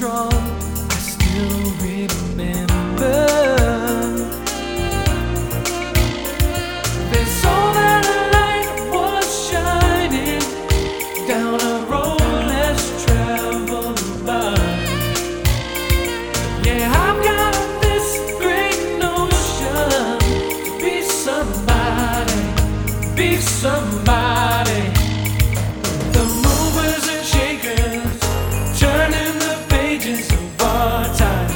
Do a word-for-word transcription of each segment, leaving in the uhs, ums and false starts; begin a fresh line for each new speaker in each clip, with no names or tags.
strong, I still remember. They saw that a light was shining down a road less traveled by. Yeah, I've got this great notion to be somebody, be somebody. The movers and shakers, turning the pages of our time.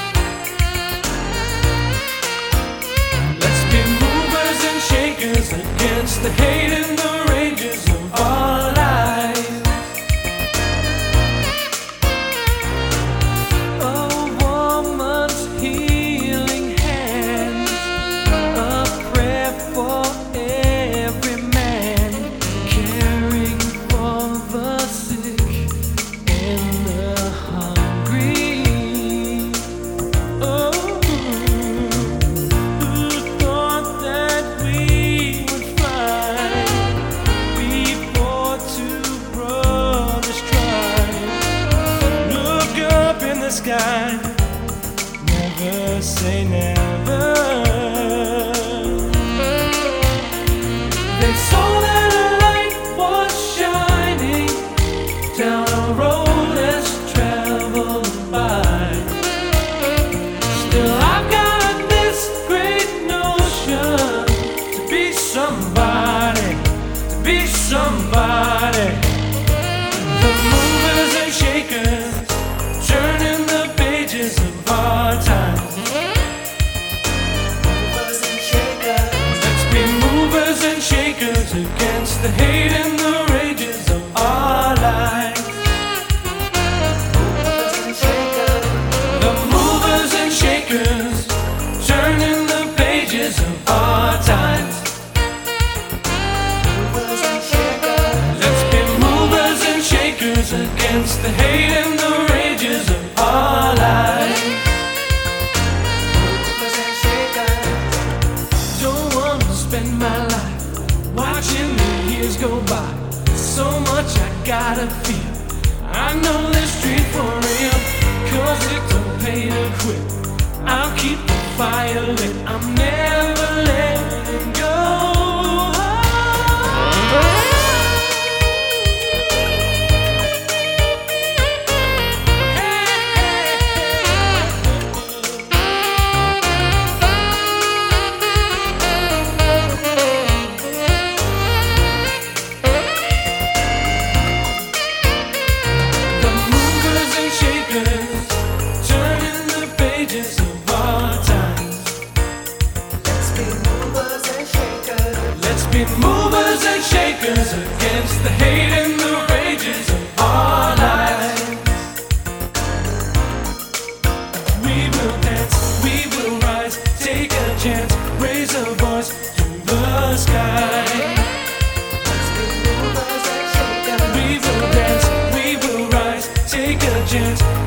Let's be movers and shakers against the hate and the rages of our lives. A woman's healing hands, a prayer for every man, caring for the sick and the hungry. Oh, who thought that we would fly before two brothers tried? Look up in the sky, never say never. They saw that a light was shining down a road less traveled by. Still, I've got this great notion to be somebody, to be somebody. The movers and shakers, turning the pages of our time. Let's be movers and shakers against the hate and the rages of our lives. The movers and shakers, turning the pages of our times. Let's be movers and shakers against the hate and the rages of our lives. Don't want to spend my life watching the years go by. So much I gotta feel. I know this street for real, cause it don't pay to quit. I'll keep the fire lit, I'm never letting go. The movers and shakers, turning the pages of our times. Let's be movers and shakers. Let's be movers and shakers against the hate and the rages of our lives. We will dance, we will rise, take a chance, raise a voice to the sky. We will dance, we will rise, take a chance,